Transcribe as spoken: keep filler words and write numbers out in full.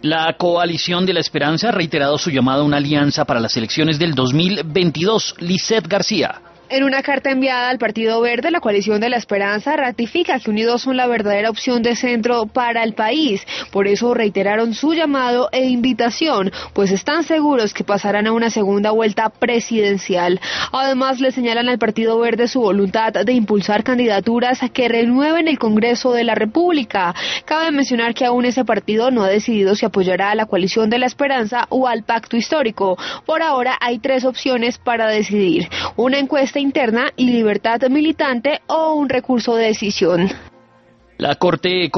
La Coalición de la Esperanza ha reiterado su llamado a una alianza para las elecciones del dos mil veintidós. Lisset García. En una carta enviada al Partido Verde, la Coalición de la Esperanza ratifica que Unidos son la verdadera opción de centro para el país. Por eso reiteraron su llamado e invitación, pues están seguros que pasarán a una segunda vuelta presidencial. Además, le señalan al Partido Verde su voluntad de impulsar candidaturas que renueven el Congreso de la República. Cabe mencionar que aún ese partido no ha decidido si apoyará a la Coalición de la Esperanza o al Pacto Histórico. Por ahora hay tres opciones para decidir: una encuesta interna y libertad militante o un recurso de decisión. La Corte